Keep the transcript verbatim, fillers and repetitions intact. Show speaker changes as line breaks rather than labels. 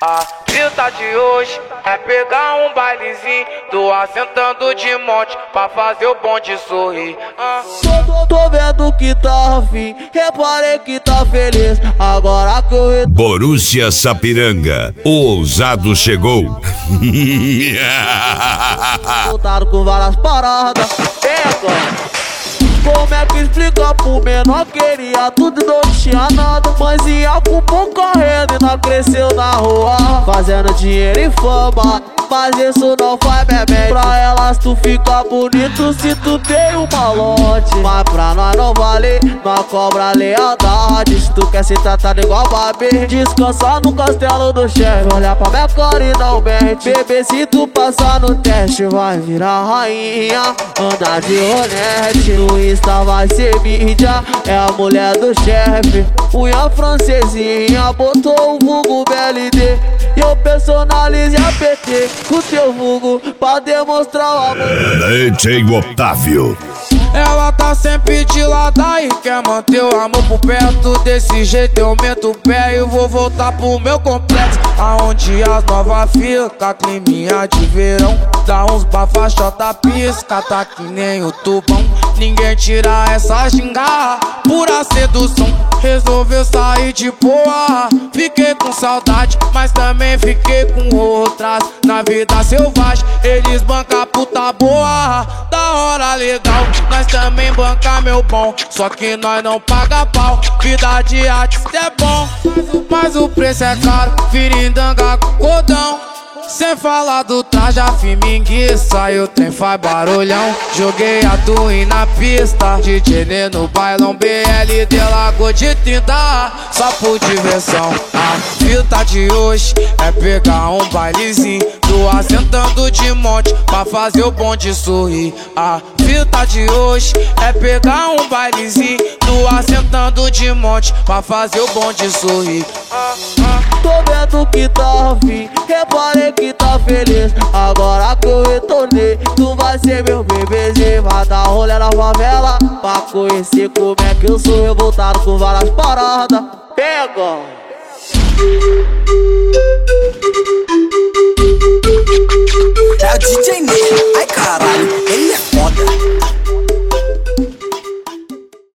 A fita de hoje é pegar um bailezinho, tô assentando de monte pra fazer o bonde sorrir. ah.
Tô, tô vendo que tá afim, reparei que tá feliz, agora que eu retorno.
Borussia Sapiranga, o ousado chegou.
Voltaram com várias paradas. Pega! Como é que explica pro menor? Queria tudo e não tinha nada, mas ia com pão correndo e não cresceu na rua, fazendo dinheiro e fama. Mas isso não faz bebê. Pra elas tu fica bonito se tu tem um malote, mas pra nós não vale, nós cobra lealdade. Se tu quer ser tratado igual Barbie, descansar no castelo do chefe, olhar pra minha cara e não mente. Bebê, se tu passar no teste vai virar rainha, andar de rolete, no Insta vai ser mídia. É a mulher do chefe, unha francesinha, botou o vulgo B L D e eu personalizei a P T com teu vulgo pra demonstrar o amor.
D J Otávio.
Ela tá sempre de lado e quer manter o amor por perto. Desse jeito eu meto o pé e vou voltar pro meu complexo, aonde as novas fica climinha de verão. Dá uns bafachota, pisca, tá que nem o tubão. Ninguém tira essa gingarra, pura sedução. Resolveu sair de boa, fiquei com saudade, mas também fiquei com outras na vida selvagem. Eles bancam puta boa, da hora legal, nós também banca meu bom, só que nós não paga pau. Vida de artista é bom, mas o preço é caro. Firindanga com cordão, sem falar do traje, a fiminguiça e o trem faz barulhão. Joguei a Twin na pista, D J Nê no bailão, B L D Lago de trinta, só por diversão. A fita de hoje é pegar um bailezinho, tô assentando de monte pra fazer o bonde sorrir. A fita de hoje é pegar um bailezinho, tô assentando de monte pra fazer o bonde sorrir. ah, ah.
Tô vendo que tá afim, reparei que tá feliz, agora que eu retornei, tu vai ser meu bebezinho. Vai dar rolê na favela pra conhecer como é que eu sou, revoltado com várias paradas. Pega!
É o D J Nê.